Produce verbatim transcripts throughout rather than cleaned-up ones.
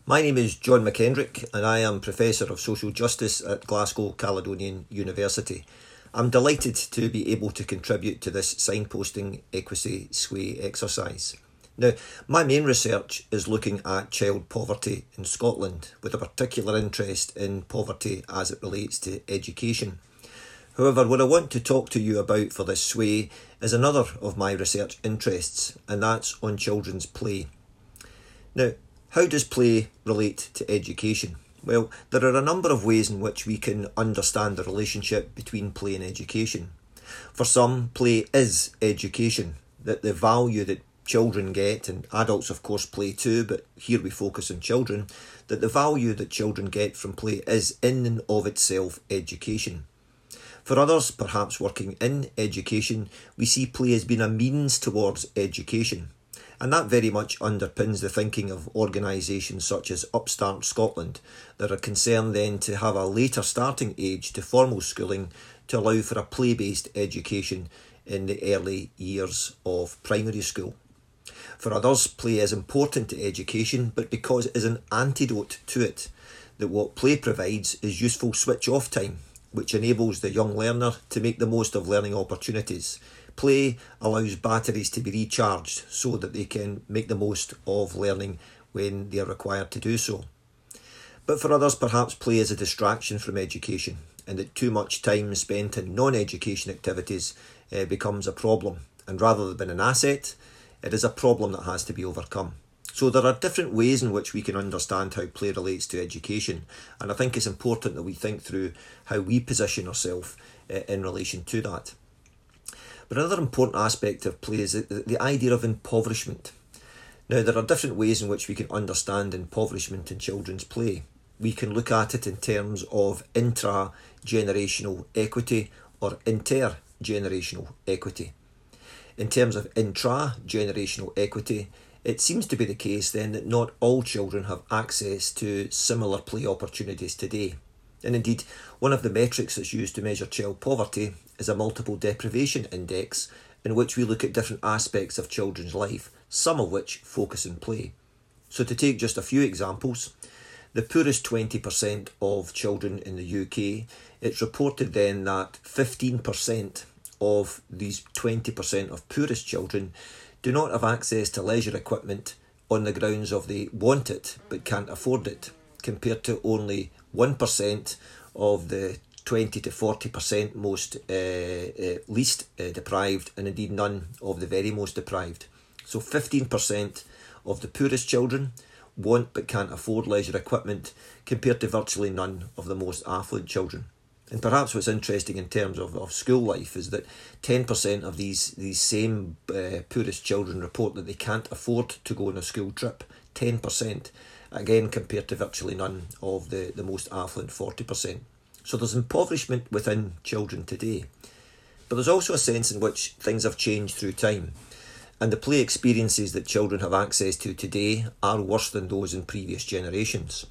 My name is John McKendrick and I am Professor of Social Justice at Glasgow Caledonian University. I'm delighted to be able to contribute to this signposting equity sway exercise. Now, my main research is looking at child poverty in Scotland, with a particular interest in poverty as it relates to education. However, what I want to talk to you about for this sway is another of my research interests, and that's on children's play. Now, how does play relate to education? Well, there are a number of ways in which we can understand the relationship between play and education. For some, play is education, that the value that children get, and adults of course play too, but here we focus on children, that the value that children get from play is in and of itself education. For others, perhaps working in education, we see play as being a means towards education. And that very much underpins the thinking of organisations such as Upstart Scotland that are concerned then to have a later starting age to formal schooling to allow for a play-based education in the early years of primary school. For others, play is important to education, but because it is an antidote to it, that what play provides is useful switch-off time, which enables the young learner to make the most of learning opportunities. Play allows batteries to be recharged so that they can make the most of learning when they are required to do so. But for others, perhaps play is a distraction from education, and that too much time spent in non-education activities uh, becomes a problem. And rather than an asset, it is a problem that has to be overcome. So there are different ways in which we can understand how play relates to education, and I think it's important that we think through how we position ourselves uh, in relation to that. But another important aspect of play is the, the idea of impoverishment. Now, there are different ways in which we can understand impoverishment in children's play. We can look at it in terms of intra-generational equity or intergenerational equity. In terms of intra-generational equity, it seems to be the case then that not all children have access to similar play opportunities today. And indeed, one of the metrics that's used to measure child poverty is a multiple deprivation index, in which we look at different aspects of children's life, some of which focus on play. So to take just a few examples, the poorest twenty percent of children in the U K, it's reported then that fifteen percent of these twenty percent of poorest children do not have access to leisure equipment on the grounds of they want it but can't afford it, compared to only one percent of the twenty to forty percent most uh, uh, least uh, deprived, and indeed none of the very most deprived. So fifteen percent of the poorest children want but can't afford leisure equipment, compared to virtually none of the most affluent children. And perhaps what's interesting in terms of, of school life is that ten percent of these, these same uh, poorest children report that they can't afford to go on a school trip. ten percent. Again, compared to virtually none of the, the most affluent forty percent. So there's impoverishment within children today. But there's also a sense in which things have changed through time, and the play experiences that children have access to today are worse than those in previous generations.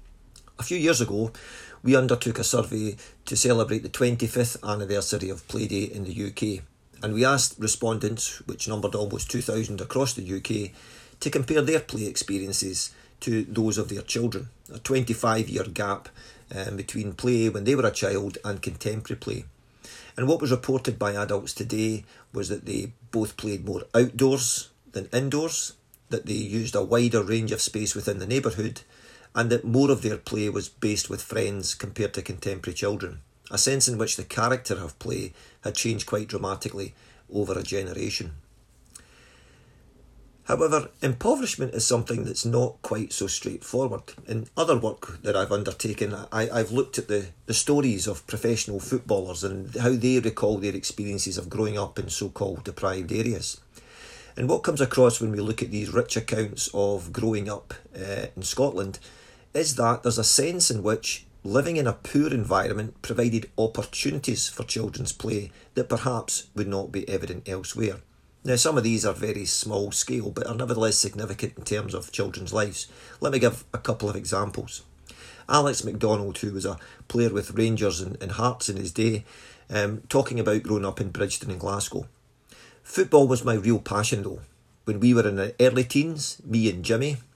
A few years ago, we undertook a survey to celebrate the twenty-fifth anniversary of Play Day in the U K, and we asked respondents, which numbered almost two thousand across the U K, to compare their play experiences to those of their children, a twenty-five year gap um, between play when they were a child and contemporary play. And what was reported by adults today was that they both played more outdoors than indoors, that they used a wider range of space within the neighbourhood, and that more of their play was based with friends compared to contemporary children, a sense in which the character of play had changed quite dramatically over a generation. However, impoverishment is something that's not quite so straightforward. In other work that I've undertaken, I, I've looked at the, the stories of professional footballers and how they recall their experiences of growing up in so-called deprived areas. And what comes across when we look at these rich accounts of growing up uh, in Scotland is that there's a sense in which living in a poor environment provided opportunities for children's play that perhaps would not be evident elsewhere. Now, some of these are very small scale, but are nevertheless significant in terms of children's lives. Let me give a couple of examples. Alex MacDonald, who was a player with Rangers and, and Hearts in his day, um, talking about growing up in Bridgeton in Glasgow. Football was my real passion though. When we were in the early teens, me and Jimmy,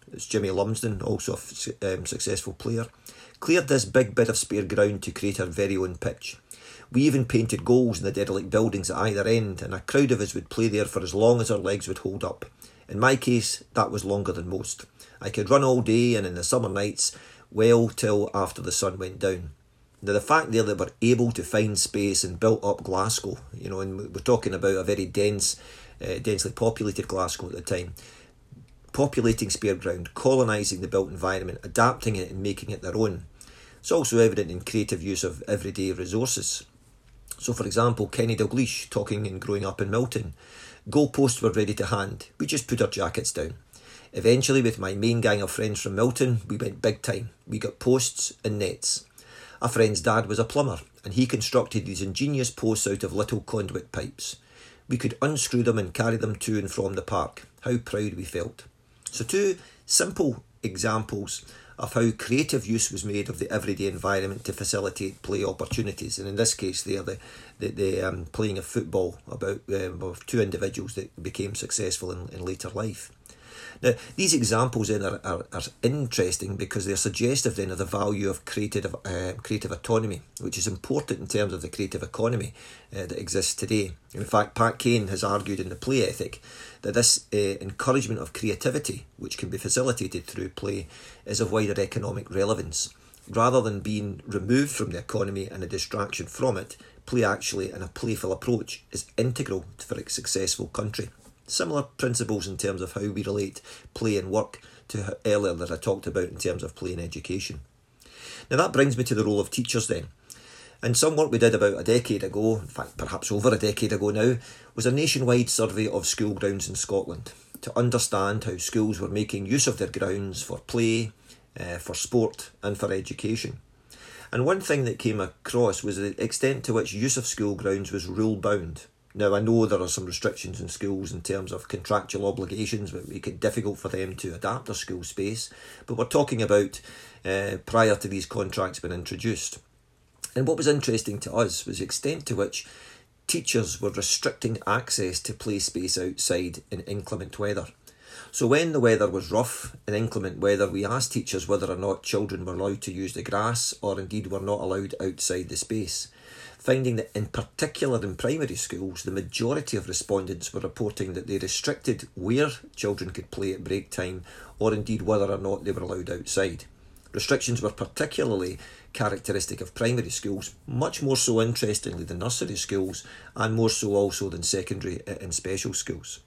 it's Jimmy Lumsden, also a um, successful player, cleared this big bit of spare ground to create our very own pitch. We even painted goals in the derelict buildings at either end, and a crowd of us would play there for as long as our legs would hold up. In my case, that was longer than most. I could run all day, and in the summer nights, well till after the sun went down. Now, the fact there that we're able to find space and built up Glasgow, you know, and we're talking about a very dense, uh, densely populated Glasgow at the time, populating spare ground, colonising the built environment, adapting it and making it their own. It's also evident in creative use of everyday resources. So, for example, Kenny Dalglish talking and growing up in Milton. Goalposts were ready to hand. We just put our jackets down. Eventually, with my main gang of friends from Milton, we went big time. We got posts and nets. A friend's dad was a plumber, and he constructed these ingenious posts out of little conduit pipes. We could unscrew them and carry them to and from the park. How proud we felt. So two simple examples of how creative use was made of the everyday environment to facilitate play opportunities. And in this case, they are the, the, the um, playing of football about um, of two individuals that became successful in, in later life. Now, these examples then are, are, are interesting because they're suggestive then of the value of creative uh, creative autonomy, which is important in terms of the creative economy uh, that exists today. In fact, Pat Kane has argued in The Play Ethic that this uh, encouragement of creativity, which can be facilitated through play, is of wider economic relevance. Rather than being removed from the economy and a distraction from it, play actually, and a playful approach, is integral for a successful country. Similar principles in terms of how we relate play and work to earlier that I talked about in terms of play and education. Now that brings me to the role of teachers then. And some work we did about a decade ago, in fact perhaps over a decade ago now, was a nationwide survey of school grounds in Scotland to understand how schools were making use of their grounds for play, uh, for sport and for education. And one thing that came across was the extent to which use of school grounds was rule bound. Now, I know there are some restrictions in schools in terms of contractual obligations that make it difficult for them to adapt their school space, but we're talking about uh, prior to these contracts being introduced. And what was interesting to us was the extent to which teachers were restricting access to play space outside in inclement weather. So when the weather was rough and inclement weather, we asked teachers whether or not children were allowed to use the grass or indeed were not allowed outside the space, finding that in particular in primary schools, the majority of respondents were reporting that they restricted where children could play at break time or indeed whether or not they were allowed outside. Restrictions were particularly characteristic of primary schools, much more so interestingly than nursery schools and more so also than secondary and special schools.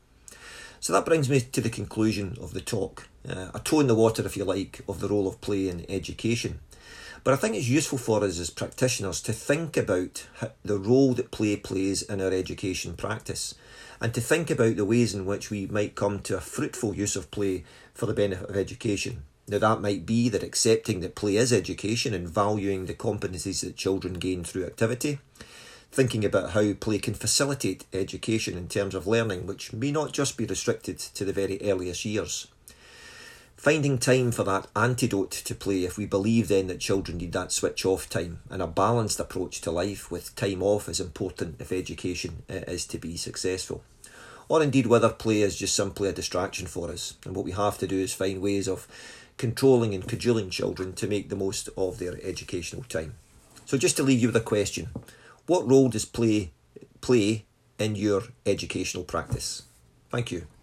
So that brings me to the conclusion of the talk, uh, a toe in the water if you like of the role of play in education. But I think it's useful for us as practitioners to think about the role that play plays in our education practice and to think about the ways in which we might come to a fruitful use of play for the benefit of education. Now that might be that accepting that play is education and valuing the competencies that children gain through activity, thinking about how play can facilitate education in terms of learning, which may not just be restricted to the very earliest years. Finding time for that antidote to play if we believe then that children need that switch off time, and a balanced approach to life with time off is important if education is to be successful. Or indeed whether play is just simply a distraction for us, and what we have to do is find ways of controlling and cajoling children to make the most of their educational time. So just to leave you with a question, what role does play play in your educational practice? Thank you.